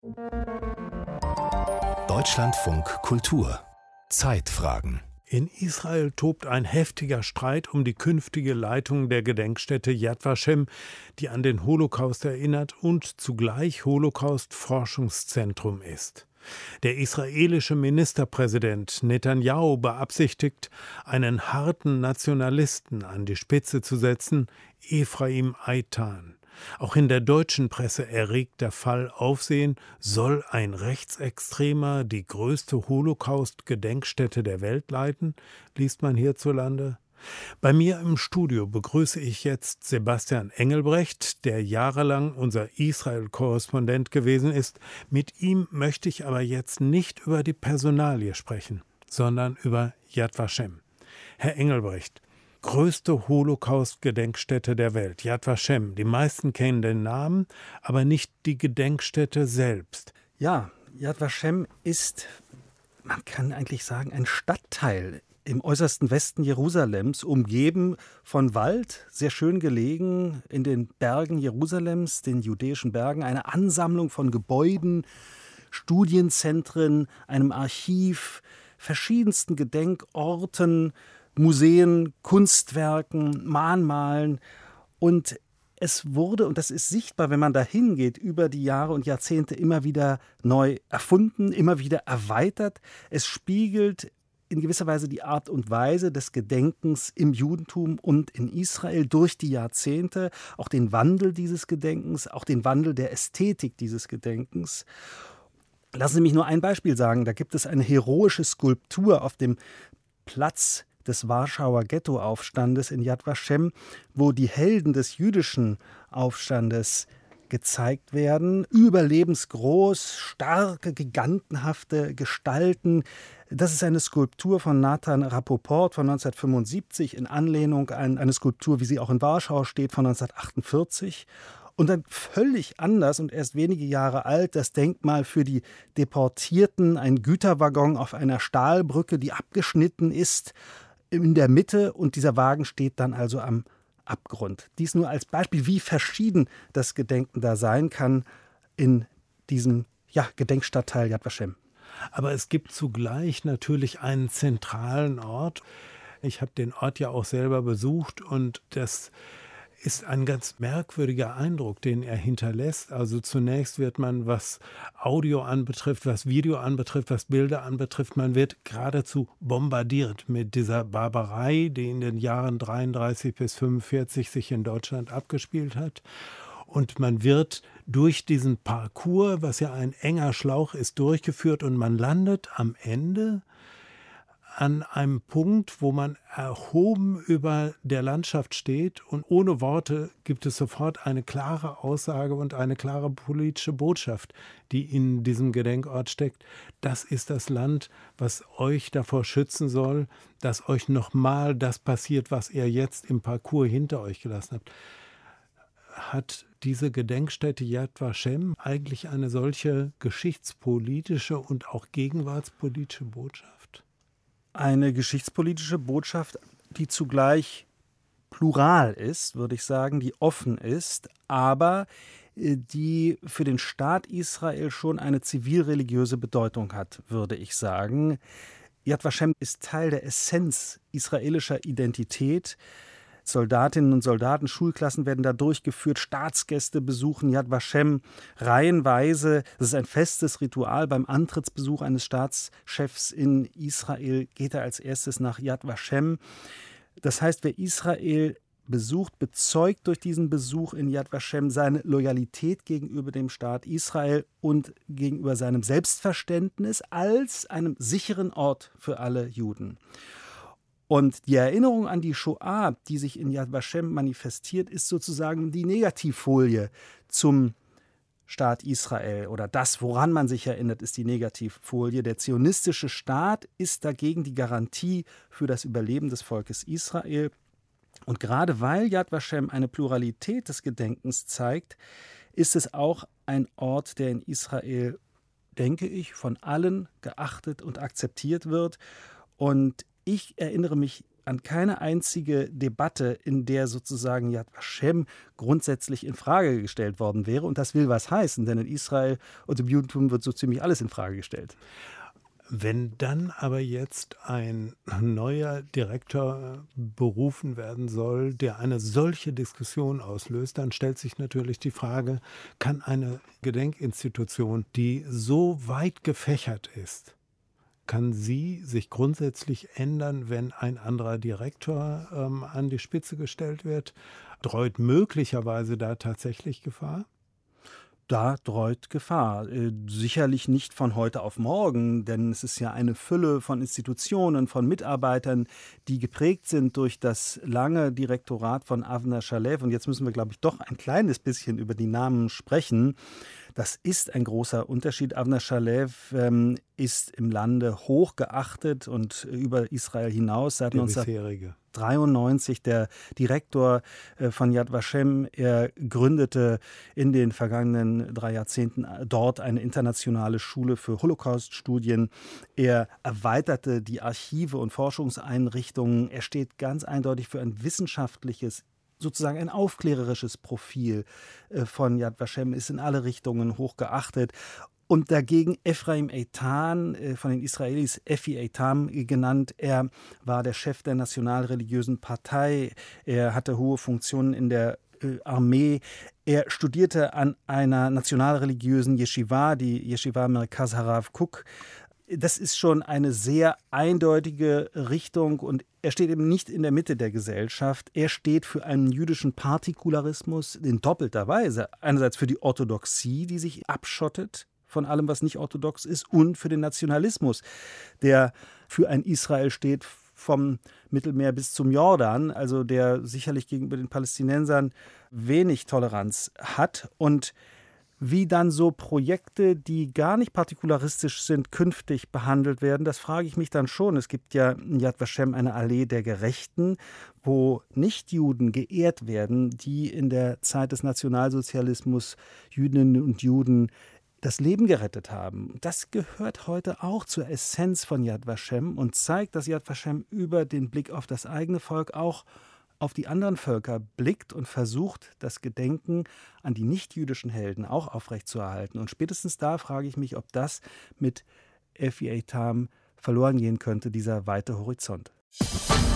Deutschlandfunk Kultur Zeitfragen. In Israel tobt ein heftiger Streit um die künftige Leitung der Gedenkstätte Yad Vashem, die an den Holocaust erinnert und zugleich Holocaust-Forschungszentrum ist. Der israelische Ministerpräsident Netanyahu beabsichtigt, einen harten Nationalisten an die Spitze zu setzen, Ephraim Eitan. Auch in der deutschen Presse erregt der Fall Aufsehen. Soll ein Rechtsextremer die größte Holocaust-Gedenkstätte der Welt leiten, liest man hierzulande. Bei mir im Studio begrüße ich jetzt Sebastian Engelbrecht, der jahrelang unser Israel-Korrespondent gewesen ist. Mit ihm möchte ich aber jetzt nicht über die Personalie sprechen, sondern über Yad Vashem. Herr Engelbrecht, größte Holocaust-Gedenkstätte der Welt, Yad Vashem. Die meisten kennen den Namen, aber nicht die Gedenkstätte selbst. Ja, Yad Vashem ist, man kann eigentlich sagen, ein Stadtteil im äußersten Westen Jerusalems, umgeben von Wald, sehr schön gelegen in den Bergen Jerusalems, den judäischen Bergen, eine Ansammlung von Gebäuden, Studienzentren, einem Archiv, verschiedensten Gedenkorten, Museen, Kunstwerken, Mahnmalen. Und es wurde, und das ist sichtbar, wenn man da hingeht, über die Jahre und Jahrzehnte immer wieder neu erfunden, immer wieder erweitert. Es spiegelt in gewisser Weise die Art und Weise des Gedenkens im Judentum und in Israel durch die Jahrzehnte, auch den Wandel dieses Gedenkens, auch den Wandel der Ästhetik dieses Gedenkens. Lassen Sie mich nur ein Beispiel sagen. Da gibt es eine heroische Skulptur auf dem Platz des Warschauer Ghettoaufstandes in Yad Vashem, wo die Helden des jüdischen Aufstandes gezeigt werden. Überlebensgroß, starke, gigantenhafte Gestalten. Das ist eine Skulptur von Nathan Rapoport von 1975 in Anlehnung an eine Skulptur, wie sie auch in Warschau steht, von 1948. Und dann völlig anders und erst wenige Jahre alt das Denkmal für die Deportierten, ein Güterwaggon auf einer Stahlbrücke, die abgeschnitten ist, in der Mitte, und dieser Wagen steht dann also am Abgrund. Dies nur als Beispiel, wie verschieden das Gedenken da sein kann in diesem Gedenkstadtteil Yad Vashem. Aber es gibt zugleich natürlich einen zentralen Ort. Ich habe den Ort ja auch selber besucht und das ist ein ganz merkwürdiger Eindruck, den er hinterlässt. Also zunächst wird man, was Audio anbetrifft, was Video anbetrifft, was Bilder anbetrifft, man wird geradezu bombardiert mit dieser Barbarei, die in den Jahren 33 bis 45 sich in Deutschland abgespielt hat. Und man wird durch diesen Parcours, was ja ein enger Schlauch ist, durchgeführt und man landet am Ende an einem Punkt, wo man erhoben über der Landschaft steht und ohne Worte gibt es sofort eine klare Aussage und eine klare politische Botschaft, die in diesem Gedenkort steckt. Das ist das Land, was euch davor schützen soll, dass euch nochmal das passiert, was ihr jetzt im Parcours hinter euch gelassen habt. Hat diese Gedenkstätte Yad Vashem eigentlich eine solche geschichtspolitische und auch gegenwartspolitische Botschaft? Eine geschichtspolitische Botschaft, die zugleich plural ist, würde ich sagen, die offen ist, aber die für den Staat Israel schon eine zivilreligiöse Bedeutung hat, würde ich sagen. Yad Vashem ist Teil der Essenz israelischer Identität. Soldatinnen und Soldaten, Schulklassen werden da durchgeführt, Staatsgäste besuchen Yad Vashem reihenweise. Das ist ein festes Ritual. Beim Antrittsbesuch eines Staatschefs in Israel geht er als erstes nach Yad Vashem. Das heißt, wer Israel besucht, bezeugt durch diesen Besuch in Yad Vashem seine Loyalität gegenüber dem Staat Israel und gegenüber seinem Selbstverständnis als einem sicheren Ort für alle Juden. Und die Erinnerung an die Shoah, die sich in Yad Vashem manifestiert, ist sozusagen die Negativfolie zum Staat Israel. Oder das, woran man sich erinnert, ist die Negativfolie. Der zionistische Staat ist dagegen die Garantie für das Überleben des Volkes Israel. Und gerade weil Yad Vashem eine Pluralität des Gedenkens zeigt, ist es auch ein Ort, der in Israel, denke ich, von allen geachtet und akzeptiert wird. Und ich erinnere mich an keine einzige Debatte, in der sozusagen Yad Vashem grundsätzlich in Frage gestellt worden wäre. Und das will was heißen, denn in Israel und im Judentum wird so ziemlich alles in Frage gestellt. Wenn dann aber jetzt ein neuer Direktor berufen werden soll, der eine solche Diskussion auslöst, dann stellt sich natürlich die Frage, kann eine Gedenkinstitution, die so weit gefächert ist, kann sie sich grundsätzlich ändern, wenn ein anderer Direktor an die Spitze gestellt wird? Droht möglicherweise da tatsächlich Gefahr? Da droht Gefahr. Sicherlich nicht von heute auf morgen, denn es ist ja eine Fülle von Institutionen, von Mitarbeitern, die geprägt sind durch das lange Direktorat von Avner Shalev. Und jetzt müssen wir, glaube ich, doch ein kleines bisschen über die Namen sprechen. Das ist ein großer Unterschied. Avner Shalev ist im Lande hoch geachtet und über Israel hinaus seit 1993 der Direktor von Yad Vashem. Er gründete in den vergangenen 3 Jahrzehnten dort eine internationale Schule für Holocaust-Studien. Er erweiterte die Archive und Forschungseinrichtungen. Er steht ganz eindeutig für ein wissenschaftliches, sozusagen ein aufklärerisches Profil von Yad Vashem, ist in alle Richtungen hoch geachtet. Und dagegen Ephraim Eitan, von den Israelis Effi Eitam genannt. Er war der Chef der nationalreligiösen Partei. Er hatte hohe Funktionen in der Armee. Er studierte an einer nationalreligiösen Yeshiva, die Yeshiva Merkaz Harav Kook. Das ist schon eine sehr eindeutige Richtung und er steht eben nicht in der Mitte der Gesellschaft. Er steht für einen jüdischen Partikularismus in doppelter Weise. Einerseits für die Orthodoxie, die sich abschottet von allem, was nicht orthodox ist, und für den Nationalismus, der für ein Israel steht vom Mittelmeer bis zum Jordan, also der sicherlich gegenüber den Palästinensern wenig Toleranz hat. Und wie dann so Projekte, die gar nicht partikularistisch sind, künftig behandelt werden, das frage ich mich dann schon. Es gibt ja in Yad Vashem eine Allee der Gerechten, wo Nichtjuden geehrt werden, die in der Zeit des Nationalsozialismus Jüdinnen und Juden das Leben gerettet haben. Das gehört heute auch zur Essenz von Yad Vashem und zeigt, dass Yad Vashem über den Blick auf das eigene Volk auch auf die anderen Völker blickt und versucht, das Gedenken an die nichtjüdischen Helden auch aufrechtzuerhalten. Und spätestens da frage ich mich, ob das mit Effi Eitam verloren gehen könnte, dieser weite Horizont.